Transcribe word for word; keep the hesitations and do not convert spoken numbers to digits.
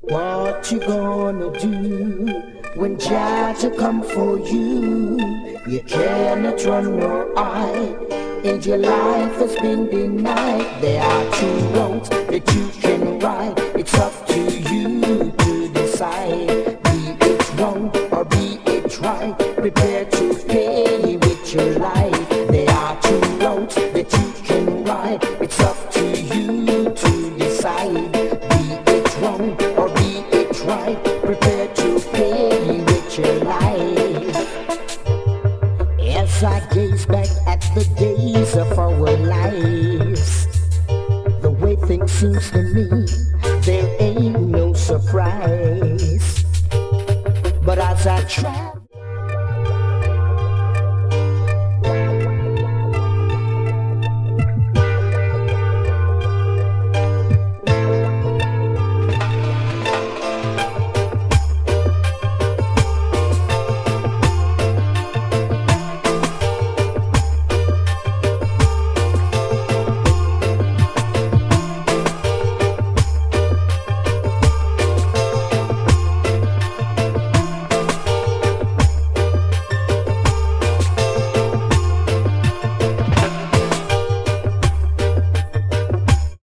What you gonna do when Jah come for you? You cannot run nor hide, and your life has been denied. There are two roads that you can ride. It's up to you to decide. Be it wrong or be it right, prepare to pay with your life. There are two roads that you can ride. It's up to you to decide. Be it wrong or be it right, prepare to pay with your life. As I gaze back at the days of our lives, the way things seems to me, there ain't no surprise. But as I try